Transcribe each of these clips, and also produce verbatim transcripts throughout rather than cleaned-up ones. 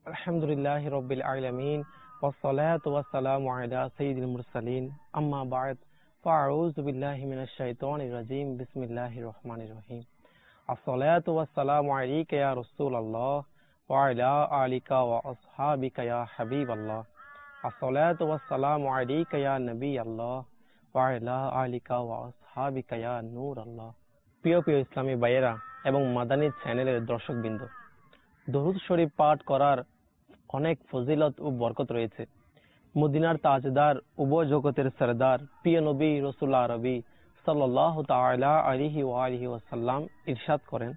Alhamdulillahi Rabbil Alameen Wassalatu wassalamu ala Sayyidil Mursaleen Amma ba'd Fa'auzu billahi minash shaitanir rajim Bismillahir Rahmanir Rahim As-salatu wassalamu alayka ya Rasulallah wa ala alika wa ashabika ya Habiballah As-salatu wassalamu alayka ya Nabi Allah wa ala alika wa ashabika ya Nur Allah প্রিয় প্রিয় ইসলামী ভাইয়েরা এবং মাদানী চ্যানেলের দর্শকবৃন্দ, দরুদ শরীফ পাঠ করার অনেক ফজিলত ও বরকত রয়েছে। মদিনার তাজদার, উভয় জগতের সরদার, প্রিয় নবী রাসূলুল্লাহ আরবি সাল্লাল্লাহু তাআলা আলাইহি ওয়া আলিহি ওয়াসাল্লাম ইরশাদ করেন,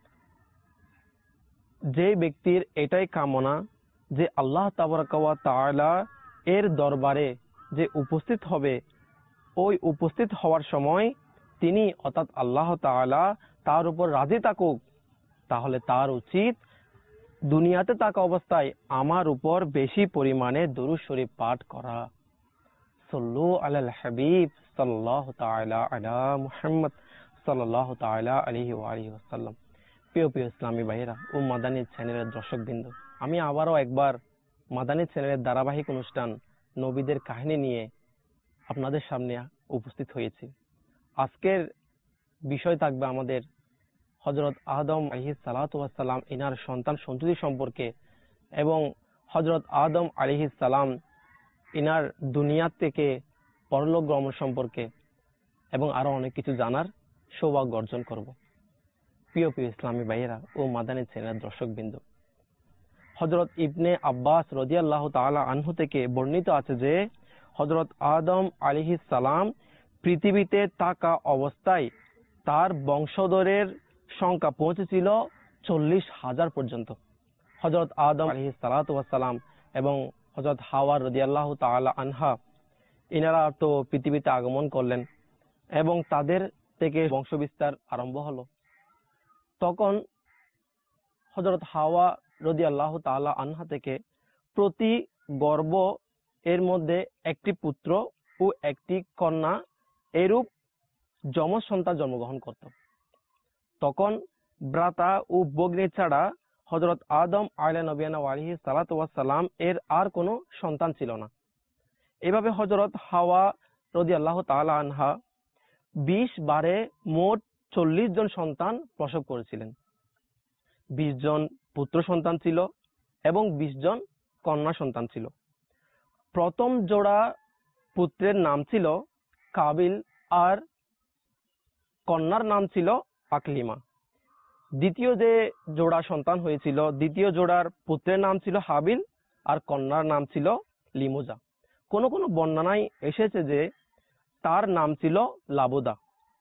যে ব্যক্তির এটাই কামনা যে আল্লাহ তাবারাকা ওয়া তাআলা এর দরবারে যে উপস্থিত হবে, ওই উপস্থিত হওয়ার সময় তিনি অর্থাৎ আল্লাহ তাআলা তার উপর রাজি থাকুক, তাহলে তার উচিত দুনিয়াতে থাকা অবস্থায় আমার উপর বেশি পরিমাণে দরুদ শরীফ পাঠ করা। সাল্লু আলাল হাবিব সাল্লাল্লাহু তাআলা আলা মুহাম্মদ সাল্লাল্লাহু তাআলা আলাইহি ওয়া আলিহি ওয়াসাল্লাম। প্রিয় প্রিয় ইসলামী ভাইয়েরা ও মাদানী চ্যানেলের দর্শকবৃন্দ, আমি আবারও একবার মাদানী চ্যানেলের ধারাবাহিক অনুষ্ঠান নবীদের কাহিনী নিয়ে আপনাদের সামনে উপস্থিত হয়েছি। আজকের বিষয় থাকবে আমাদের হযরত আদম আলাইহিস সালাতু ওয়াস সালাম ইনার সন্তান সন্ততি সম্পর্কে, এবং হযরত আদম আলাইহিস সালাম ইনার দুনিয়া থেকে পরলোক গমন সম্পর্কে, এবং আরো অনেক কিছু জানার সৌভাগ্য অর্জন করব। প্রিয় প্রিয় ইসলামী ভাইয়েরা ও মাদানী চ্যানেলের দর্শকবৃন্দ, হযরত ইবনে আব্বাস রাদিয়াল্লাহু তাআলা আনহু থেকে বর্ণিত আছে যে হযরত আদম আলাইহিস সালাম পৃথিবীতে থাকা অবস্থায় তার বংশধরের সংখ্যা পৌঁছেছিল চল্লিশ হাজার পর্যন্ত। হযরত আদম আলাইহিস সালাতু ওয়াস সালাম এবং হযরত হাওয়া রাদিয়াল্লাহু তাআলা আনহা ইনারা তো পৃথিবীতে আগমন করলেন এবং তাদের থেকে বংশবিস্তার আরম্ভ হলো। তখন হযরত হাওয়া রাদিয়াল্লাহু তাআলা আনহা থেকে প্রতি গর্ভ এর মধ্যে একটি পুত্র ও একটি কন্যা এরূপ যমজ সন্তান জন্মগ্রহণ করত। তখন ভ্রাতা ও ভগ্নী ছাড়া হযরত আদম আলাইহিস সালাতু ওয়াস সালাম এর আর কোনো সন্তান ছিল না। এভাবে হযরত হাওয়া রাদিয়াল্লাহু তাআলা আনহা বিশ বারে মোট চল্লিশ জন সন্তান প্রসব করেছিলেন। বিশ জন পুত্র সন্তান ছিল এবং বিশ জন কন্যা সন্তান ছিল। প্রথম জোড়া পুত্রের নাম ছিল কাবিল আর কন্যার নাম ছিল আকলিমা। দ্বিতীয় যে জোড়া সন্তান হয়েছিল, দ্বিতীয় জোড়ার পুত্রের নাম ছিল হাবিল আর কন্যার নাম ছিল লিমুজা। কোন কোন বর্ণনায় এসেছে যে তার নাম ছিল লাবুদা।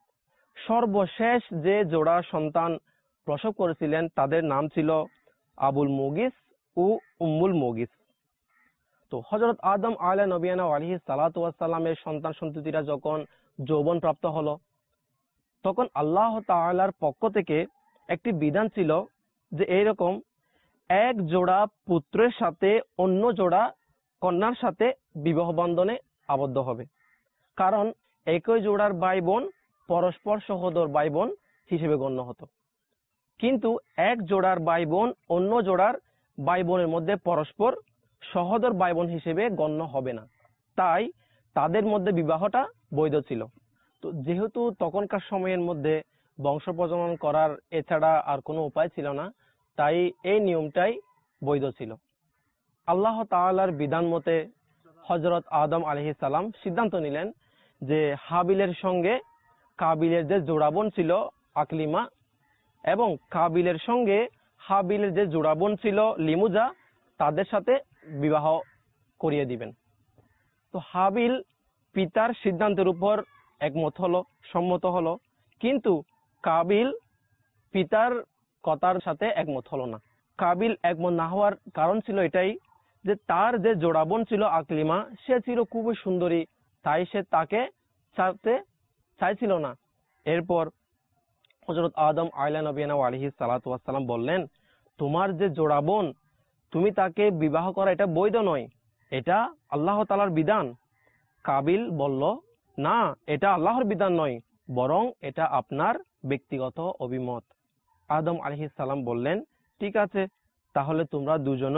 সর্বশেষ যে জোড়া সন্তান প্রসব করেছিলেন তাদের নাম ছিল আবুল মুগিস ও উম্মুল মুগিস। তো হযরত আদম আলাইহিস সালাতু ওয়াস সালামের সন্তান সন্ততিরা যখন যৌবন প্রাপ্ত হলো, তখন আল্লাহ তাআলার পক্ষ থেকে একটি বিধান ছিল যে এইরকম এক জোড়া পুত্রের সাথে অন্য জোড়া কন্যার সাথে বিবাহ বন্ধনে আবদ্ধ হবে, কারণ একই জোড়ার ভাই বোন পরস্পর সহোদর ভাই বোন হিসেবে গণ্য হতো। কিন্তু এক জোড়ার ভাই বোন অন্য জোড়ার ভাই বোনের মধ্যে পরস্পর সহোদর ভাই বোন হিসেবে গণ্য হবে না, তাই তাদের মধ্যে বিবাহটা বৈধ ছিল। তো যেহেতু তখনকার সময়ের মধ্যে বংশ প্রজনন করার এছাড়া আর কোনো উপায় ছিল না, তাই এই নিয়মটাই বৈধ ছিল। আল্লাহ তাআলার বিধান মতে হযরত আদম আলাইহিস সালাম সিদ্ধান্ত নিলেন যে হাবিলের সঙ্গে কাবিলের যে জোড়া বোন ছিল আকলিমা এবং কাবিলের সঙ্গে হাবিলের যে জোড়া বোন ছিল লিমুজা, তাদের সাথে বিবাহ করিয়ে দিবেন। তো হাবিল পিতার সিদ্ধান্তের উপর একমত হলো, সম্মত হলো, কিন্তু কাবিল পিতার কথার সাথে একমত হলো না। কাবিল একমত না হওয়ার কারণ ছিল এটাই যে তার যে জোড়া বোন ছিল আকলিমা, সে ছিল খুবই সুন্দরী, তাই সে তাকে ছাড়তে চাইছিল না। এরপর হযরত আদম আলাইহিস সালাতু ওয়াস সালাম বললেন, তোমার যে জোড়া বোন, তুমি তাকে বিবাহ করা এটা বৈধ নয়, এটা আল্লাহ তাআলার বিধান। কাবিল বলল, না, এটা আল্লাহর বিধান নয়, বরং এটা আপনার ব্যক্তিগত অভিমত। আদম আলাইহিস সালাম বললেন, ঠিক আছে, তাহলে তোমরা দুজনেই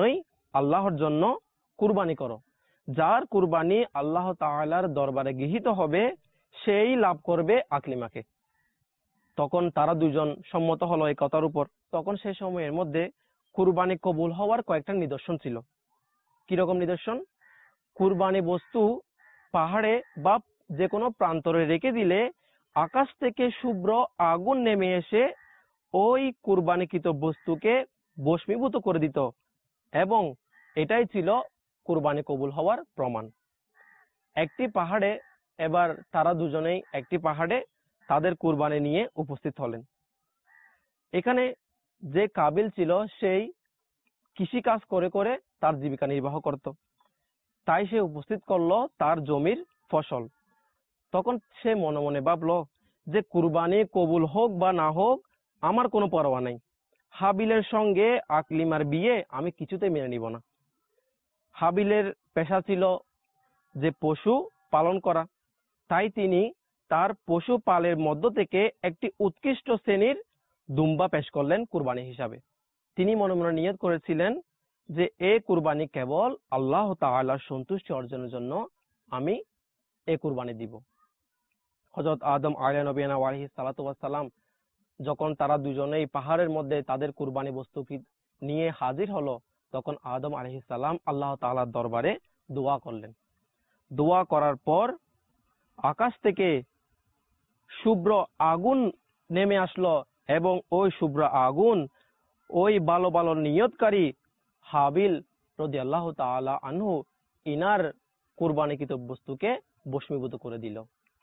আল্লাহর জন্য কুরবানি করো। যার কুরবানি আল্লাহ তাআলার দরবারে গৃহীত হবে সেই লাভ করবে আকলিমাকে। তখন তারা দুজন সম্মত হলো এই কথার উপর। তখন সেই সময়ের মধ্যে কুরবানি কবুল হওয়ার কয়েকটা নিদর্শন ছিল। কিরকম নিদর্শন? কুরবানি বস্তু পাহাড়ে বা যে কোনো প্রান্তরে রেখে দিলে আকাশ থেকে শুভ্র আগুন নেমে এসে ওই কুরবানিকৃত বস্তুকে ভস্মীভূত করে দিত, এবং এটাই ছিল কুরবানি কবুল হওয়ার প্রমাণ। একটি পাহাড়ে এবার তারা দুজনেই একটি পাহাড়ে তাদের কুরবানি নিয়ে উপস্থিত হলেন। এখানে যে কাবিল ছিল সেই কৃষি কাজ করে করে তার জীবিকা নির্বাহ করত, তাই সে উপস্থিত করলো তার জমির ফসল। তখন সে মনে মনে ভাবলো যে কুরবানি কবুল হোক বা না হোক আমার কোনো পরোয়া নাই, হাবিলের সঙ্গে আকলিমার বিয়ে আমি কিছুতেই মেনে নিব না। হাবিলের পেশা ছিল যে পশু পালন করা, তাই তিনি তার পশু পালের মধ্য থেকে একটি উৎকৃষ্ট শ্রেণীর দুম্বা পেশ করলেন কুরবানি হিসাবে। তিনি মনে মনে নিয়ত করেছিলেন যে এ কুরবানি কেবল আল্লাহ তাআলার সন্তুষ্টি অর্জনের জন্য আমি এ কুরবানি দিব। হযরত আদম আলাইহিস সালাতু ওয়াস সালাম যখন তারা দুজনেই পাহাড়ের মধ্যে তাদের কুরবানি বস্তু নিয়ে হাজির হলো, তখন আদম আলাইহিস সালাম আল্লাহ তাআলার দরবারে দোয়া করলেন। দোয়া করার পর আকাশ থেকে শুভ্র আগুন নেমে আসলো, এবং ওই শুভ্র আগুন ওই ভালো ভালো নিয়তকারী হাবিল রাদিয়াল্লাহু তাআলা আনহু ইনার কুরবানিকৃত বস্তুকে ভস্মীভূত করে দিল।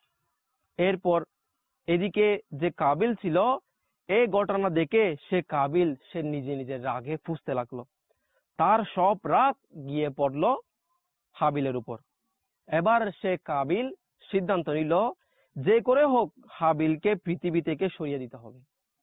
এরপর এদিকে যে কাবিল ছিল, এই ঘটনা দেখে সে কাবিল সে নিজে নিজের রাগে ফুঁসতে লাগলো। তার সব রাগ গিয়ে পড়লো হাবিলের উপর। এবার সে কাবিল সিদ্ধান্ত নিল যে করে হোক হাবিলকে পৃথিবী থেকে সরিয়ে দিতে হবে।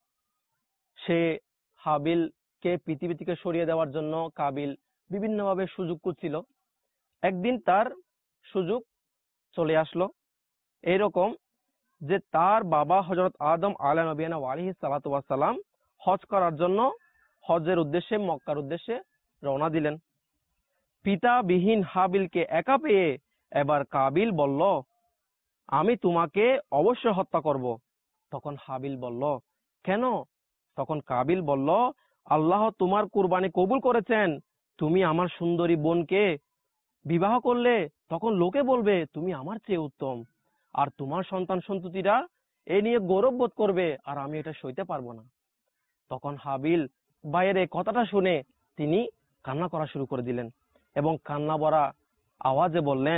সে হাবিলকে পৃথিবী থেকে সরিয়ে দেওয়ার জন্য কাবিল বিভিন্নভাবে সুযোগ খুঁজছিল। একদিন তার সুযোগ চলে আসলো এরকম যে তার বাবা হযরত আদম আলাইহিস সালাতু ওয়াস সালাম হজ করার জন্য হজের উদ্দেশ্যে মক্কার উদ্দেশ্যে রওনা দিলেন। পিতাবিহীন হাবিলকে একা পেয়ে এবার কাবিল বলল, আমি তোমাকে অবশ্যই হত্যা করব। তখন হাবিল বলল, কেন? তখন কাবিল বলল, আল্লাহ তোমার কুরবানি কবুল করেছেন, তুমি আমার সুন্দরী বোনকে বিবাহ করলে তখন লোকে বলবে তুমি আমার চেয়ে উত্তম, আর তোমার সন্তান সন্ততিরা এ নিয়ে গৌরব বোধ করবে, আর আমি এটা সইতে পারবো না। তখন হাবিল বাইরে কথাটা শুনে তিনি কান্না করা শুরু করে দিলেন, এবং কান্না ভরা আওয়াজে বললেন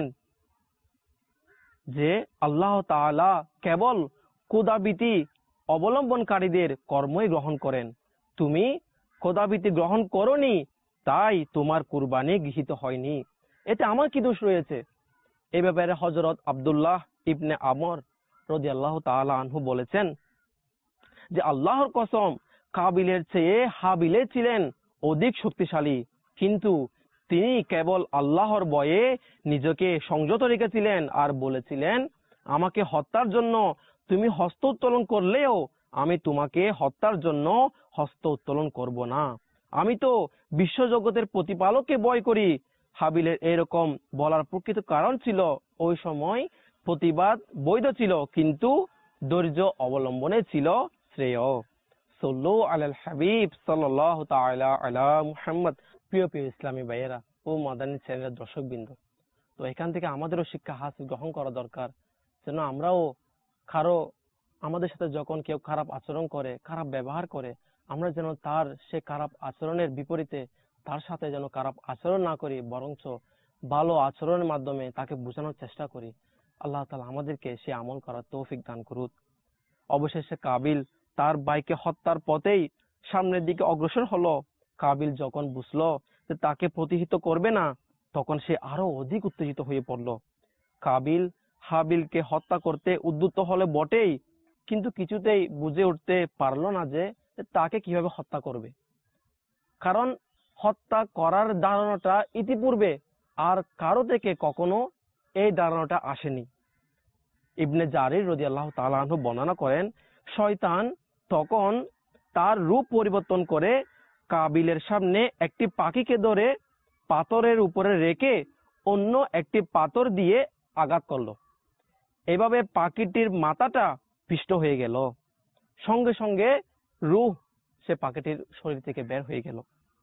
যে আল্লাহ তাআলা কেবল খোদাভীতি অবলম্বনকারীদের কর্মই গ্রহণ করেন, তুমি খোদাভীতি গ্রহণ করনি তাই তোমার কুরবানি গৃহীত হয়নি, এতে আমার কি দোষ রয়েছে? এ ব্যাপারে হযরত আব্দুল্লাহ ইবনে আমর রাদিয়াল্লাহু তাআলা আনহু বলেছেন যে আল্লাহর কসম, কাবিলের চেয়ে হাবিলে ছিলেন অধিক শক্তিশালী, কিন্তু তিনি কেবল আল্লাহর ভয়ে নিজেকে সংযত রেখেছিলেন আর বলেছিলেন আমাকে হত্যার জন্য তুমি হস্ত উত্তোলন করলেও আমি তোমাকে হত্যার জন্য হস্ত উত্তোলন করব না, আমি তো বিশ্বজগতের প্রতিপালককে ভয় করি। হাবিলের এরকম বলার প্রকৃত কারণ ছিল ওই সময় প্রতিবাদ বৈধ ছিল, কিন্তু ধৈর্য অবলম্বনে ছিল শ্রেয়। সাল্লু আলাল হাবিব সাল্লাল্লাহু তাআলা আলা মুহাম্মদ। প্রিয় প্রিয় ইসলামী ভাইয়েরা ও মাদানী চ্যানেলের দর্শকবৃন্দ, তো এখান থেকে আমাদেরও শিক্ষা হাসিল গ্রহণ করা দরকার, যেন আমরাও কারো আমাদের সাথে যখন কেউ খারাপ আচরণ করে, খারাপ ব্যবহার করে, আমরা যেন তার সে খারাপ আচরণের বিপরীতে তার সাথে যেন খারাপ আচরণ না করি, বরঞ্চ ভালো আচরণের মাধ্যমে তাকে বোঝানোর চেষ্টা করি। আল্লাহ তাআলা আমাদেরকে সে আমল করার তৌফিক দান করুন। অবশেষে কাবিল তার ভাইকে হত্যার পথেই সামনের দিকে অগ্রসর হলো। কাবিল যখন বুঝলো যে তাকে প্রতিহত করবে না, তখন সে আরো অধিক উত্তেজিত হয়ে পড়ল। কাবিল হাবিলকে হত্যা করতে উদ্যত হলে বটেই, কিন্তু কিছুতেই বুঝে উঠতে পারলো না যে তাকে কিভাবে হত্যা করবে, কারণ হত্যা করার ধারণাটা ইতিপূর্বে আর কারো থেকে কখনো এই ধারণাটা আসেনি। ইবনে জারির রাদিয়াল্লাহু তাআলা আনহু বর্ণনা করেন, শয়তান তখন তার রূপ পরিবর্তন করে কাবিলের সামনে একটি পাখিকে ধরে পাথরের উপরে রেখে অন্য একটি পাথর দিয়ে আঘাত করলো। এভাবে পাখিটির মাথাটা পিষ্ট হয়ে গেল। সঙ্গে সঙ্গে রূহ সে পাখিটির শরীর থেকে বের হয়ে গেল।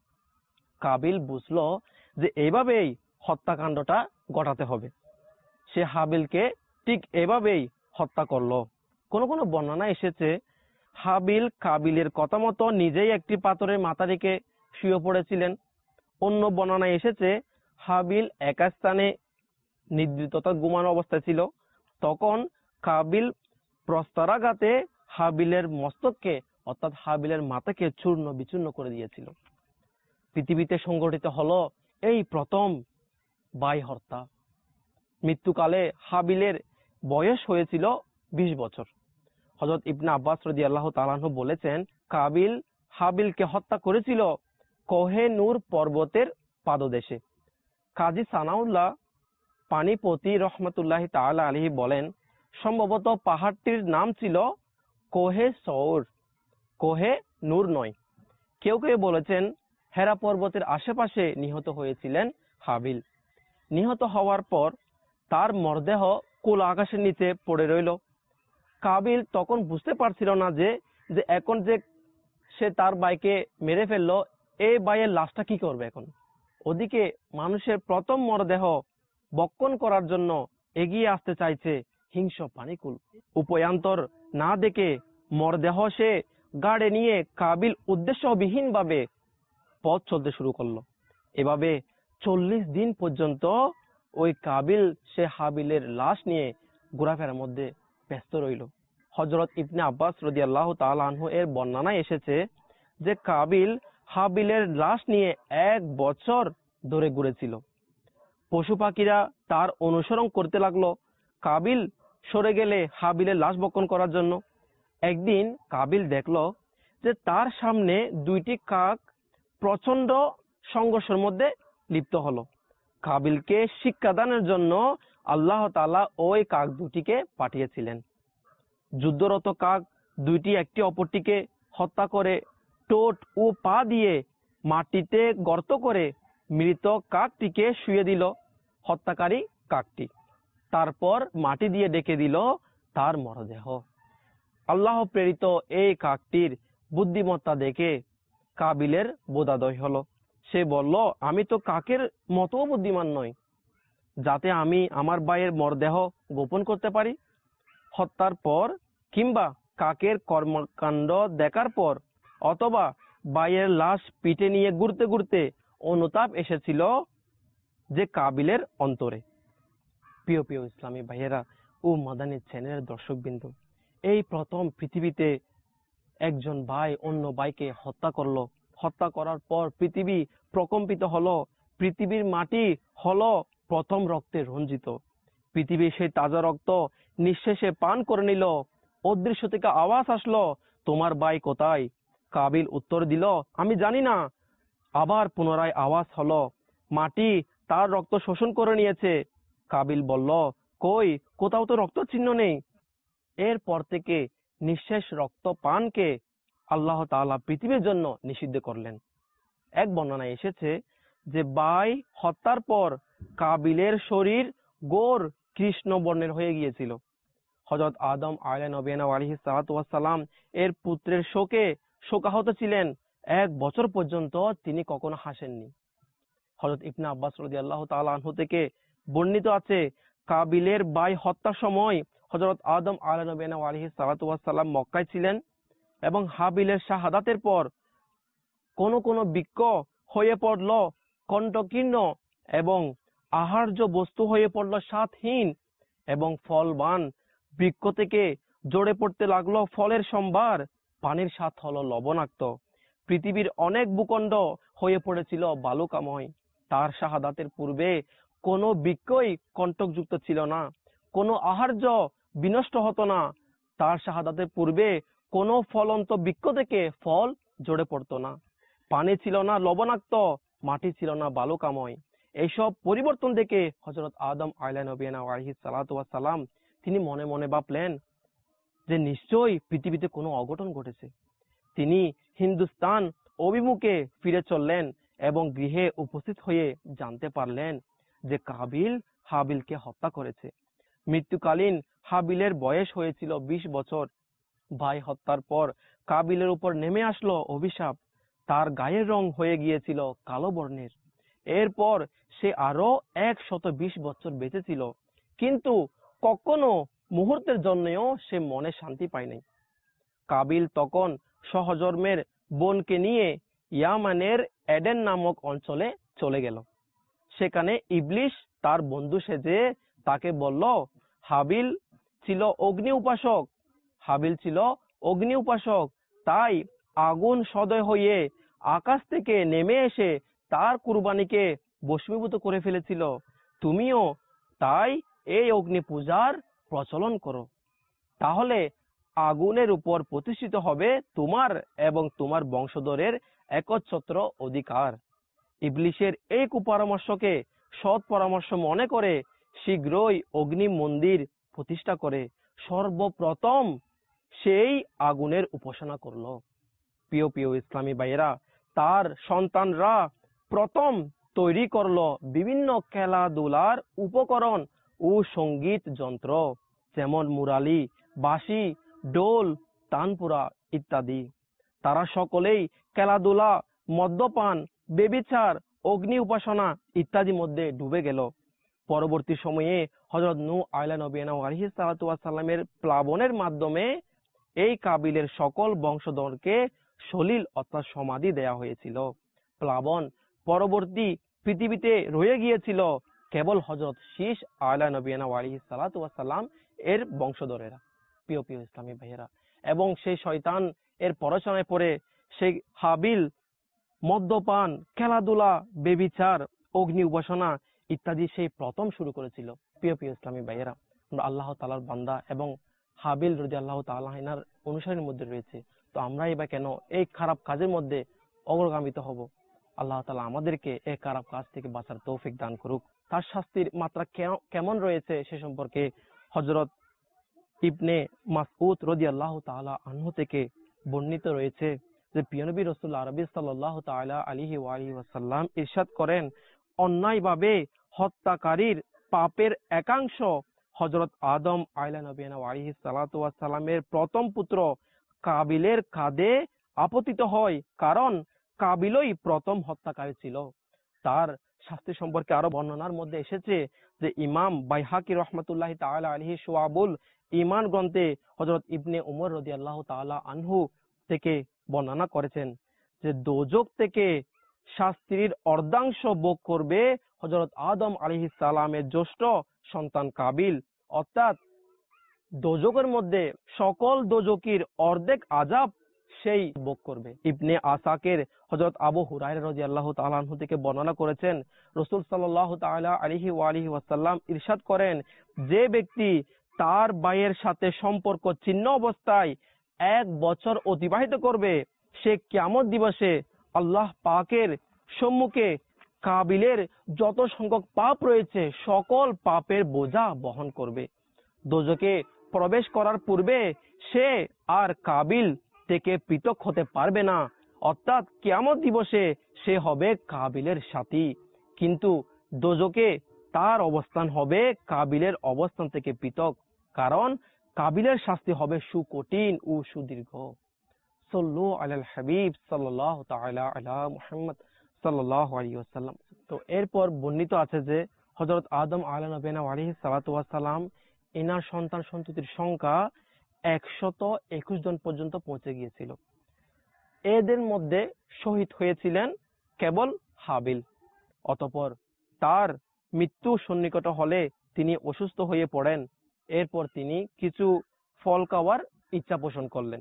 কাবিল বুঝলো যে এভাবেই হত্যাকাণ্ডটা ঘটাতে হবে। সে হাবিলকে ঠিক এভাবেই হত্যা করলো। কোন কোন বর্ণনা এসেছে হাবিল কাবিলের কথা মতো নিজেই একটি পাথরের মাথা রেখে শুয়ে পড়েছিলেন। অন্য বর্ণনায় এসেছে হাবিল একা স্থানে নিদ্রিত তথা ঘুমানো অবস্থায় ছিল। তখন কাবিল প্রস্তরাঘাতে হাবিলের মস্তককে অর্থাৎ হাবিলের মাথাকে চূর্ণ বিচূর্ণ করে দিয়েছিল। পৃথিবীতে সংঘটিত হলো এই প্রথম ভাই হত্যা। মৃত্যুকালে হাবিলের বয়স হয়েছিল বিশ বছর। হযরত ইবনে আব্বাস রাদিয়াল্লাহু তাআলা আনহু বলেছেন, কাবিল হাবিলকে হত্যা করেছিল কোহে নূর পর্বতের পাদদেশে। কাজী সানাউল্লাহ পানিপতি রহমতুল্লাহি তাআলা আলাইহি বলেন, সম্ভবত পাহাড়টির নাম ছিল কোহে সৌর, কোহে নূর নয়। কেউ কেউ বলেছেন হেরা পর্বতের আশেপাশে নিহত হয়েছিলেন হাবিল। নিহত হওয়ার পর তার মরদেহ কুল আকাশের নিচে পড়ে রইল। কাবিল তখন বুঝতে পারছিল না যে যে এখন যে সে তার ভাইকে মেরে ফেললো, এই ভাইয়ের লাশটা কি করবে এখন। ওদিকে মানুষের প্রথম মরদেহ বক্ষণ করার জন্য এগিয়ে আসতে চাইছে হিংস্র প্রাণীকুল। উপায়ান্তর না দেখে মরদেহ সে গাড়ে নিয়ে কাবিল উদ্দেশ্যবিহীন ভাবে পথ চলতে শুরু করলো। এভাবে চল্লিশ দিন পর্যন্ত ওই কাবিল সে হাবিলের লাশ নিয়ে ঘোরাফেরার মধ্যে ব্যস্ত রইল। হযরত ইবনে আব্বাস রাদিয়াল্লাহু তাআলা আনহু এর বর্ণনায় এসেছে যে কাবিল হাবিলের লাশ নিয়ে এক বছর ধরে ঘুরেছিল। পশু পাখিরা তার অনুসরণ করতে লাগলো। কাবিল সরে গেলে হাবিলের লাশ বক্ষণ করার জন্য। একদিন কাবিল দেখলো যে তার সামনে দুইটি কাক প্রচন্ড সংঘর্ষের মধ্যে লিপ্ত হলো। কাবিলকে শিক্ষাদানের জন্য আল্লাহ তাআলা ওই কাক দুটিকে পাঠিয়েছিলেন। যুদ্ধরত কাক দুইটি একটি অপরটিকে হত্যা করে ঠোঁট ও পা দিয়ে মাটিতে গর্ত করে মৃত কাকটিকে শুয়ে দিল হত্যাকারী কাকটি। তারপর মাটি দিয়ে ঢেকে দিল তার মরদেহ। আল্লাহ প্রেরিত এই কাকটির বুদ্ধিমত্তা দেখে কাবিলের বোধাদয় হলো। সে বলল, আমি তো কাকের মতো বুদ্ধিমান নই, যাতে আমি আমার ভাইয়ের মরদেহ গোপন করতে পারি। হত্যার পর কিংবা কাকের কর্মকাণ্ড দেখার পর অথবা ভাইয়ের লাশ পিঠে নিয়ে ঘুরতে ঘুরতে অনুতাপ এসেছিল যে কাবিলের অন্তরে। প্রিয় প্রিয় ইসলামী ভাইয়েরা ও মাদানী চ্যানেলের দর্শকবৃন্দ, এই প্রথম পৃথিবীতে একজন ভাই অন্য ভাইকে হত্যা করলো। হত্যা করার পর পৃথিবী প্রকম্পিত হলো। পৃথিবীর মাটি হলো প্রথম রক্তে রঞ্জিত। পৃথিবীর সেই তাজা রক্ত নিঃশেষে পান করে নিল। অদৃশ্য থেকে আওয়াজ আসলো, তোমার ভাই কোথায়? কাবিল উত্তর দিল, আমি জানি না। আবার পুনরায় আওয়াজ হলো, মাটি তার রক্ত শোষণ করে নিয়েছে। কাবিল বলল, কই, কোথাও তো রক্ত চিহ্ন নেই। এরপর থেকে নিঃশেষ রক্ত পানকে আল্লাহ তাআলা পৃথিবীর জন্য নিষিদ্ধ করলেন। এক বর্ণনায় এসেছে যে ভাই হত্যার পর কাবিলের শরীর গোর কৃষ্ণ বর্ণের হয়ে গিয়েছিল। হযরত আদম আলাইহিস সালাতু ওয়াস সালাম এর পুত্রের শোকে শোকাহত ছিলেন। এক বছর পর্যন্ত তিনি কখনো হাসেননি। হযরত ইবনে আব্বাস রাদিয়াল্লাহু তাআলা আনহু থেকে বর্ণিত আছে, কাবিলের ভাই হত্যার সময় হযরত আদম আলাইহিস সালাতু ওয়াস সালাম মক্কায় ছিলেন এবং হাবিলের শাহাদাতের পর কোন কোন বৃক্ষ হয়ে পড়ল কণ্টকীর্ণ এবং আহার্য বস্তু হয়ে পড়ল স্বাদহীন এবং ফলবান বৃক্ষ থেকে ঝরে পড়তে লাগলো ফলের সম্ভার। পানির স্বাদ হলো লবণাক্ত। পৃথিবীর অনেক ভূখণ্ড হয়ে পড়েছিল বালুকাময়। তার শাহাদাতের পূর্বে কোনো বৃক্ষই কণ্টকযুক্ত ছিল না, কোনো আহার্য বিনষ্ট হতো না। তার শাহাদাতের পূর্বে কোনো ফলন্ত বৃক্ষ থেকে ফল ঝরে পড়তো না। পানি ছিল না লবণাক্ত, মাটি ছিল না বালুকাময়। এইসব পরিবর্তন দেখে হযরত আদম আলাইহিস সালাতু ওয়াস সালাম তিনি মনে মনে ভাবলেন যে নিশ্চয়ই পৃথিবীতে কোনো অঘটন ঘটেছে। তিনি হিন্দুস্তান অভিমুখে ফিরে চললেন এবং গৃহে উপস্থিত হয়ে জানতে পারলেন যে কাবিল হাবিলকে হত্যা করেছে। মৃত্যুকালীন হাবিলের বয়স হয়েছিল বিশ বছর। ভাই হত্যার পর কাবিলের উপর নেমে আসলো অভিশাপ। তার গায়ের রং হয়ে গিয়েছিল কালো বর্ণের। এরপর সে আরো একশত বিশ বছর বেঁচে ছিল, কিন্তু কখনো মুহূর্তের জন্যও সে মনে শান্তি পায় নাই। কাবিল তখন সহধর্মের বোনকে নিয়ে ইয়ামানের এডেন নামক অঞ্চলে চলে গেল। সেখানে ইবলিশ তার বন্ধু সেজে তাকে বলল, হাবিল ছিল অগ্নি উপাসক হাবিল ছিল অগ্নি উপাসক তাই আগুন সদয় হয়ে আকাশ থেকে নেমে এসে তার কুরবানিকে ভস্মীভূত করে ফেলেছিল। তুমিও তাই এই অগ্নি পূজার প্রচলন করো, তাহলে আগুনের উপর প্রতিষ্ঠিত হবে তোমার এবং তোমার বংশধরের একচ্ছত্র অধিকার। ইবলিশের এই কুপরামর্শকে সৎ পরামর্শ মনে করে শীঘ্রই অগ্নি মন্দির প্রতিষ্ঠা করে সর্বপ্রথম সেই আগুনের উপাসনা করলো। প্রিয় প্রিয় ইসলামী ভাইয়েরা, তার সন্তানরা প্রথম তৈরি করলো বিভিন্ন খেলাধুলার উপকরণ ও সঙ্গীত যন্ত্র, যেমন মুরালি, বাঁশি, ডোল, তানপুরা ইত্যাদি। তারা সকলেই খেলাধুলা, মদ্যপান, বেবিচার, অগ্নি উপাসনা ইত্যাদি মধ্যে ডুবে গেল। পরবর্তী সময়ে হযরত নূহ আলাইহিস সালাতু ওয়াস সালামের প্লাবনের মাধ্যমে এই কাবিলের সকল বংশধরকে সলিল অর্থাৎ সমাধি দেয়া হয়েছিল। প্লাবন পরবর্তী পৃথিবীতে রয়ে গিয়েছিল কেবল হযরত শীস আলাইহিস সালাতু ওয়াস সালাম এর বংশধরেরা। প্রিয় প্রিয় ইসলামী ভাইয়েরা, এবং সেই শয়তান এর পরচনায় পড়ে সেই হাবিল মদ্যপান, খেলাধুলা, বেবিচার, অগ্নি উপাসনা ইত্যাদি সেই প্রথম শুরু করেছিল। প্রিয় প্রিয় ইসলামী ভাইয়েরা, আমরা আল্লাহ তাআলার বান্দা এবং হাবিল রাদিয়াল্লাহু তাআলা আনহুর অনুসারীর মধ্যে রয়েছে, তো আমরাই বা কেন এই খারাপ কাজের মধ্যে অগ্রগামিত হব? আল্লাহ তাআলা আমাদেরকে এই খারাপ কাজ থেকে বাঁচার তৌফিক দান করুক। তার শাস্তির মাত্রা কেমন রয়েছে সে সম্পর্কে হযরত ইবনে মাসউদ রাদিয়াল্লাহু তাআলা আনহু থেকে বর্ণিত রয়েছে যে প্রিয় নবী রাসূলুল্লাহ আরবি সাল্লাল্লাহু তাআলা আলাইহি ওয়া আলিহি ওয়াসাল্লাম ইরশাদ করেন, অন্যায়ভাবে হত্যাকারীর পাপের একাংশ হযরত আদম আলাইহিস সালাতু ওয়াস সালামের প্রথম পুত্র কাবিলের কাঁধে আপতিত হয়, কারণ কাবিলই প্রথম হত্যাকারী ছিল। তার শাস্তি সম্পর্কে আরো বর্ণনার মধ্যে এসেছে যে ইমাম বাইহাকি রহমাতুল্লাহি তাআলা আলাইহি শুআবুল ঈমান গ্রন্থে হযরত ইবনে উমর রাদিয়াল্লাহু তাআলা আনহু থেকে বর্ণনা করেছেন যে দোজখ থেকে শাস্তির অর্ধাংশ ভোগ করবে হযরত আদম আলাইহিস সালামের জ্যেষ্ঠ সন্তান কাবিল, অর্থাৎ দোজখের মধ্যে সকল দোজখীর অর্ধেক আযাব সেই ভোগ করবে। ইবনে আসাকির হযরত আবু হুরায়রা রাদিয়াল্লাহু তাআলা আনহু থেকে বর্ণনা করেছেন, রাসূল সাল্লাল্লাহু তাআলা আলাইহি ওয়া আলিহি ওয়াসাল্লাম ইরশাদ করেন, যে ব্যক্তি তার ভাইয়ের সাথে সম্পর্ক ছিন্ন অবস্থায় এক বছর অতিবাহিত করবে, সে কিয়ামত দিবসে আল্লাহ পাকের সম্মুখে কাবিলের যত সংখ্যক পাপ রয়েছে সকল পাপের বোঝা বহন করবে। দোজখে প্রবেশ করার পূর্বে সে আর কাবিল থেকে পৃথক হতে পারবে না, অর্থাৎ কিয়ামত দিবসে সে হবে কাবিলের সাথী, কিন্তু দোজখে তার অবস্থান হবে কাবিলের অবস্থান থেকে পৃথক, কারণ কাবিলের শাস্তি হবে সুকঠিন ও সুদীর্ঘ। সাল্লু আলাল হাবিব সাল্লাল্লাহু তাআলা আলা মুহাম্মদ সাল্লাল্লাহু আলাইহি ওয়াসাল্লাম। তো এরপর বর্ণিত আছে যে হযরত আদম আলাইহিস সালাতু ওয়াস সালাম এনার সন্তান সন্ততির সংখ্যা একশত একুশ জন পর্যন্ত পৌঁছে গিয়েছিল। এদের মধ্যে শহীদ হয়েছিলেন কেবল হাবিল। অতঃপর তার মৃত্যু সন্নিকট হলে তিনি অসুস্থ হয়ে পড়েন। এরপর তিনি কিছু ফল খাওয়ার ইচ্ছা পোষণ করলেন।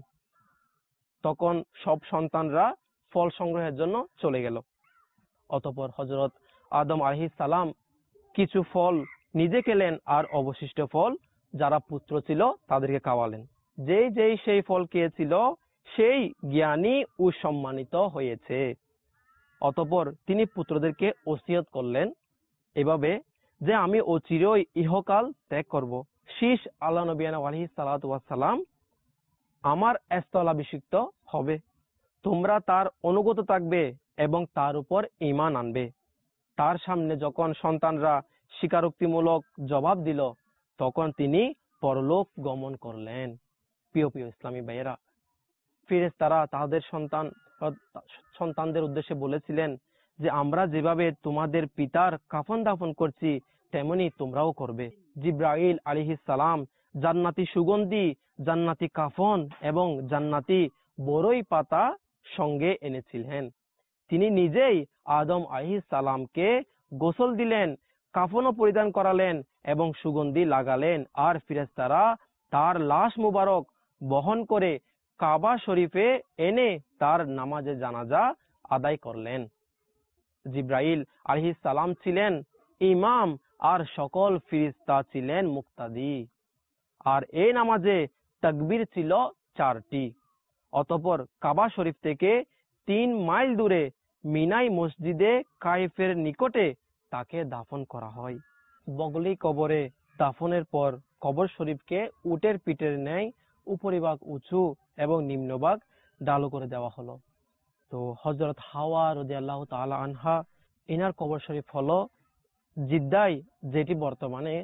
তখন সব সন্তানরা ফল সংগ্রহের জন্য চলে গেল। অতঃপর হযরত আদম আলাইহিস সালাম কিছু ফল নিজে খেলেন আর অবশিষ্ট ফল যারা পুত্র ছিল তাদেরকে খাওয়ালেন। যেই যেই সেই ফল খেয়েছিল সেই জ্ঞানী ও সম্মানিত হয়েছে। অতঃপর তিনি পুত্রদেরকে ওসিয়ত করলেন এভাবে যে আমি অচিরেই ইহকাল ত্যাগ করব। শীস আল্লাহ নবী আলাইহিস সালাতু ওয়াস সালাম আমার স্থলাভিষিক্ত হবে, তোমরা তার অনুগত থাকবে এবং তার উপর ঈমান আনবে। তার সামনে যখন সন্তানরা স্বীকারোক্তিমূলক জবাব দিল, তখন তিনি পরলোক গমন করলেন। প্রিয় প্রিয় ইসলামী ভাইয়েরা, ফেরেশতারা তাদের সন্তান সন্তানদের উদ্দেশ্যে বলেছিলেন যে আমরা যেভাবে তোমাদের পিতার কাফন দাফন করছি তেমনি তোমরাও করবে। জিব্রাইল আলাইহিস সালাম জান্নাতি সুগন্ধি, জান্নাতি কাফন এবং জান্নাতি বরই পাতা সঙ্গে এনেছিলেন। তিনি নিজেই আদম আলাইহিস সালামকে গোসল দিলেন, কাফনও পরিধান করালেন এবং সুগন্ধি লাগালেন। আর ফেরেশতারা তার লাশ মুবারক বহন করে কাবা শরীফে এনে তার নামাজে জানাজা আদায় করলেন। জিব্রাইল আলাইহিস সালাম ছিলেন ইমাম আর সকল ফেরেশতা ছিলেন মুক্তাদি। আর এই নামাজে তাকবীর ছিল চারটি। অতঃপর কাবা শরীফ থেকে তিন মাইল দূরে মিনাই মসজিদে কায়েফের নিকটে তাকে দাফন করা হয়। বগলি কবরে দাফনের পর কবর শরীফকে উটের পিঠের ন্যায় উপরিভাগ উঁচু এবং নিম্নভাগ ঢালু করে দেওয়া হলো। তো হযরত হাওয়া রাদিয়াল্লাহু তাআলা আনহা, ইনার কবর শরীফ হলো জিদ্দায়, যেটি বর্তমানে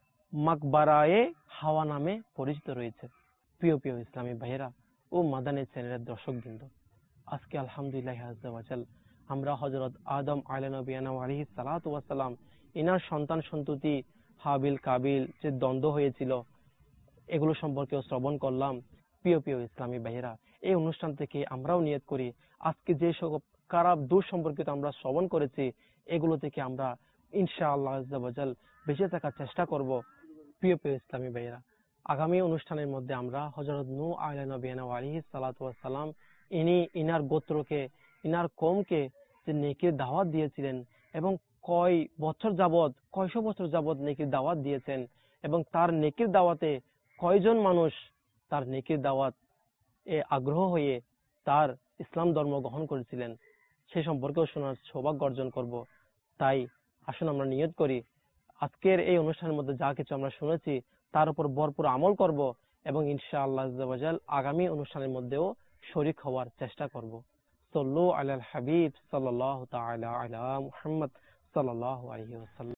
মাকবারায়ে হাওয়া নামে পরিচিত রয়েছে। প্রিয় প্রিয় ইসলামী ভাইয়েরা ও মাদানী চ্যানেলের দর্শকবৃন্দ, আজকে আলহামদুলিল্লাহ আযজা ওয়াজাল আমরা হযরত আদম আলাইহিস সালাতু ওয়াস সালাম ইনার সন্তান সন্ততি হাবিল কাবিল যে দ্বন্দ্ব হয়েছিল এগুলো সম্পর্কে শ্রবণ করলাম। প্রিয় প্রিয় ইসলামী ভাইয়েরা, এই অনুষ্ঠান থেকে আমরাও নিয়ত করি আজকে যে সব খারাপ দোষ সম্পর্কিত আমরা শ্রবণ করেছি এগুলো থেকে আমরা ইনশাআল্লাহ আযজা ওয়াজাল বেঁচে থাকার চেষ্টা করব। প্রিয় প্রিয় ইসলামী ভাইয়েরা, আগামী অনুষ্ঠানের মধ্যে আমরা হযরত নূহ আলাইহিস সালাতু ওয়াস সালাম ইনি ইনার গোত্রকে, ইনার কওমকে যে নেকির দাওয়াত দিয়েছিলেন এবং কয় বছর যাবত, কয়শো বছর যাবত নেকির দাওয়াত দিয়েছেন এবং তার নেকির দাওয়াতে কয়জন মানুষ তার নেকির দাওয়াত এ আগ্রহ হয়ে তার ইসলাম ধর্ম গ্রহণ করেছিলেন সে সম্পর্কেও শোনার সৌভাগ্য অর্জন করব। তাই আসুন আমরা নিয়ত করি আজকের এই অনুষ্ঠানের মধ্যে যা কিছু আমরা শুনেছি তার উপর ভরপুর আমল করব এবং ইনশাআল্লাহ আযজা ওয়াজাল আগামী অনুষ্ঠানের মধ্যেও শরীক হওয়ার চেষ্টা করব। সাল্লু আলাল হাবিব সাল্লাল্লাহু তাআলা আলা মুহাম্মদ সাল্লাল্লাহু আলাইহি ওয়াসাল্লাম।